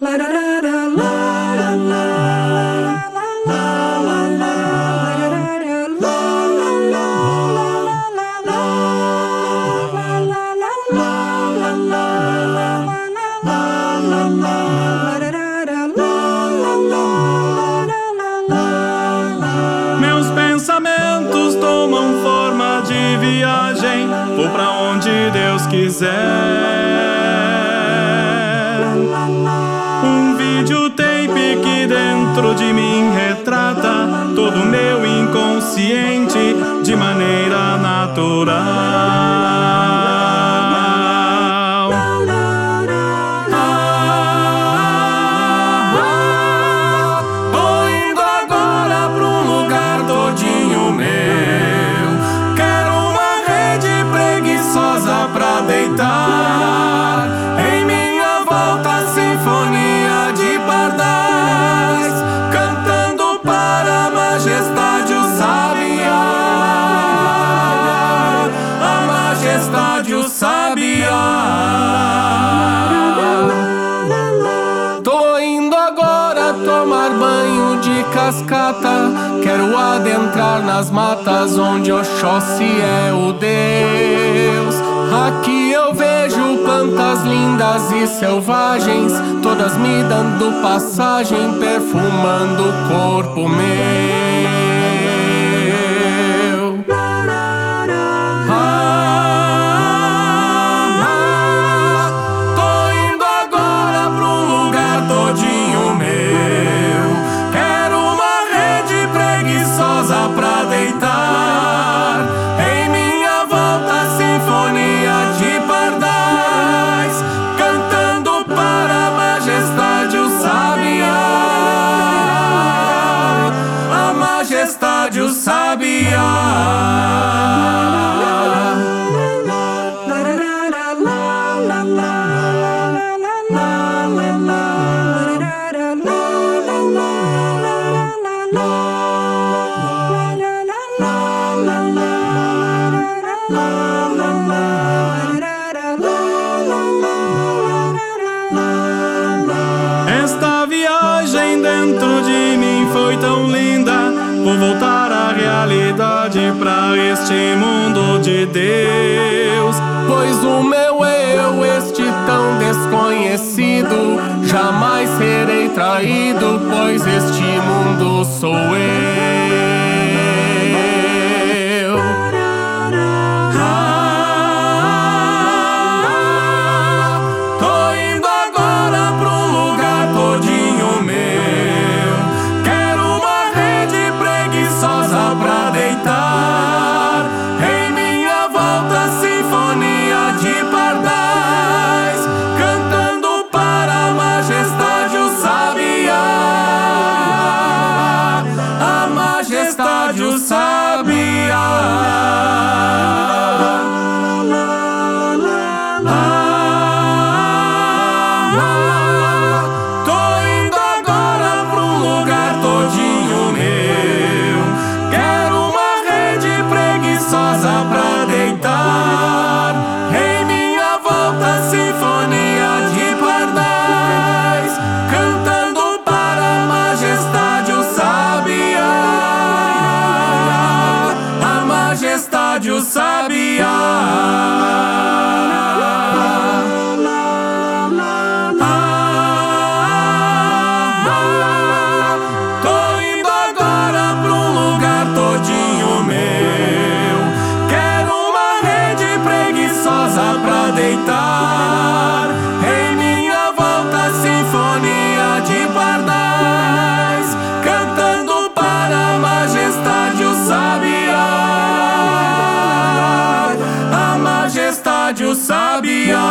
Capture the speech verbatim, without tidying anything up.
Meus pensamentos tomam forma de viagem, vou pra onde Deus quiser. Um videotape que dentro de mim retrata todo o meu inconsciente de maneira natural. Deitar em minha volta, sinfonia de pardais, cantando para a majestade o sabiá, a majestade o sabiá. Tô indo agora tomar banho de cascata, quero adentrar nas matas onde Oxóssi é o Deus. Aqui eu vejo plantas lindas e selvagens, todas me dando passagem, perfumando o corpo meu. Ah, tô indo agora pra um lugar todinho meu. Quero uma rede preguiçosa pra deitar, em minha volta sinfonia de pardais, cantando para a majestade o sabiá, a majestade o sabiá. Esta viagem dentro de mim foi tão linda, vou voltar à realidade, pra este mundo de Deus. Pois o meu eu, este tão desconhecido, jamais serei traído, pois este mundo sou eu. Pra deitar, em minha volta sinfonia de pardais, cantando para a majestade o sabiá, a majestade o sabiá. Pra deitar, em minha volta sinfonia de pardais, cantando para a majestade o sabiá, a majestade o sabiá. Pra deitar, em minha volta sinfonia de pardais, cantando para a majestade o sabiá, a majestade o sabiá.